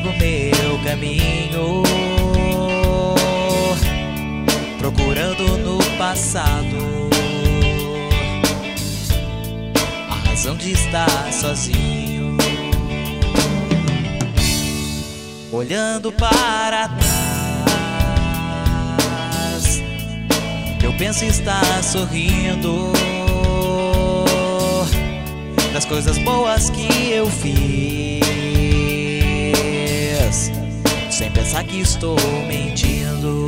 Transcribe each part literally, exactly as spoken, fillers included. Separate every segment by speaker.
Speaker 1: sigo meu caminho, procurando no passado a razão de estar sozinho. Olhando para trás, eu penso estar sorrindo das coisas boas que eu fiz, sem pensar que estou mentindo.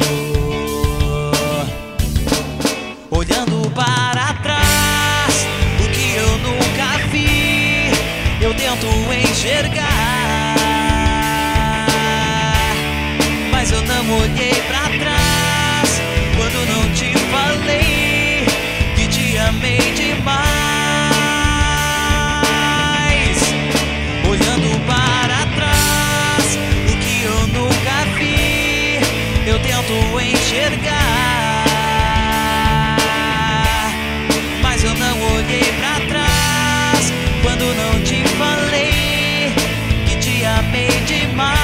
Speaker 1: Olhando para trás, o que eu nunca vi, eu tento enxergar, mas eu não olhei pra trás quando não te falei que te amei demais. Olhando para trás, o que eu nunca vi, eu tento enxergar, mas eu não olhei pra trás quando não te falei que te amei demais.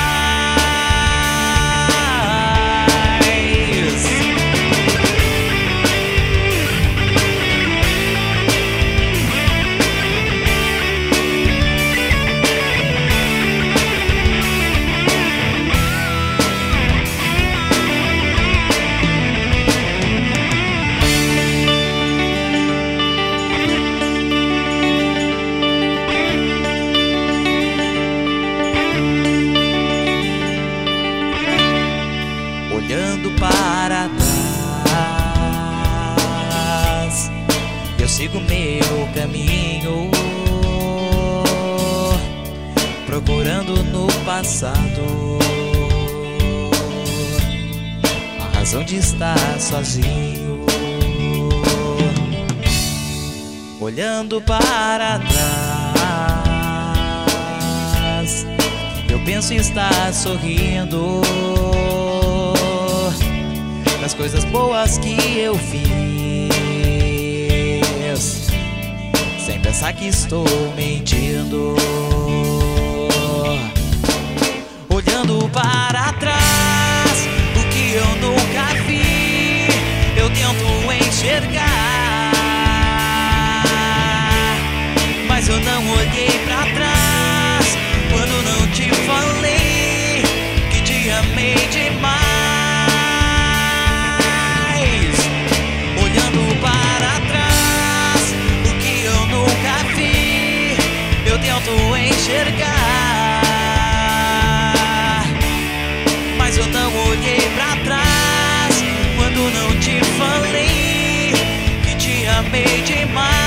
Speaker 1: Olhando para trás, eu sigo meu caminho, procurando no passado a razão de estar sozinho. Olhando para trás, eu penso em estar sorrindo das coisas boas que eu fiz, sem pensar que estou mentindo. Olhando para trás, o que eu nunca vi, eu tento enxergar, mas eu não olhei pra trás quando não te falei que te amei demais. Tento enxergar, mas eu não olhei pra trás quando não te falei que te amei demais.